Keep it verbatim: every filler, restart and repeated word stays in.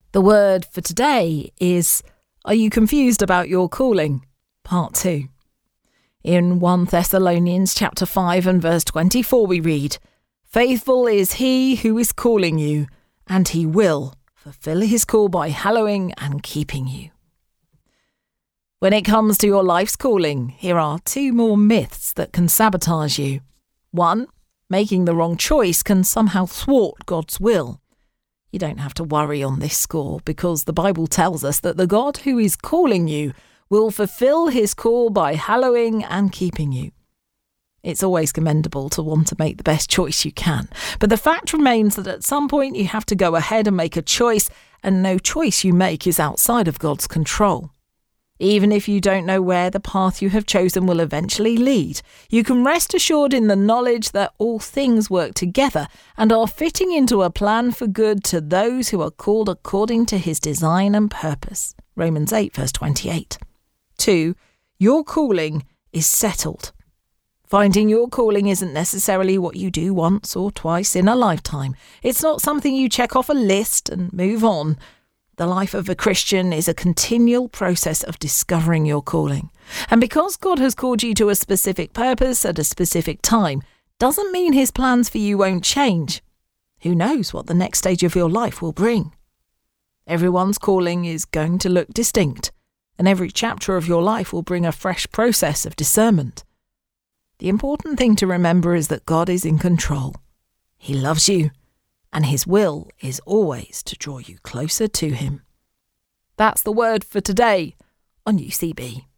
The word for today is, are you confused about your calling? Part two. In First Thessalonians chapter five and verse twenty-four we read, "Faithful is he who is calling you, and he will fulfill his call by hallowing and keeping you." When it comes to your life's calling, here are two more myths that can sabotage you. One, making the wrong choice can somehow thwart God's will. You don't have to worry on this score because the Bible tells us that the God who is calling you will fulfill his call by hallowing and keeping you. It's always commendable to want to make the best choice you can, but the fact remains that at some point you have to go ahead and make a choice, and no choice you make is outside of God's control. Even if you don't know where the path you have chosen will eventually lead, you can rest assured in the knowledge that all things work together and are fitting into a plan for good to those who are called according to his design and purpose. Romans eight verse twenty-eight. Two, your calling is settled. Finding your calling isn't necessarily what you do once or twice in a lifetime. It's not something you check off a list and move on. The life of a Christian is a continual process of discovering your calling. And because God has called you to a specific purpose at a specific time, doesn't mean his plans for you won't change. Who knows what the next stage of your life will bring? Everyone's calling is going to look distinct, and every chapter of your life will bring a fresh process of discernment. The important thing to remember is that God is in control. He loves you, and his will is always to draw you closer to him. That's the word for today on U C B.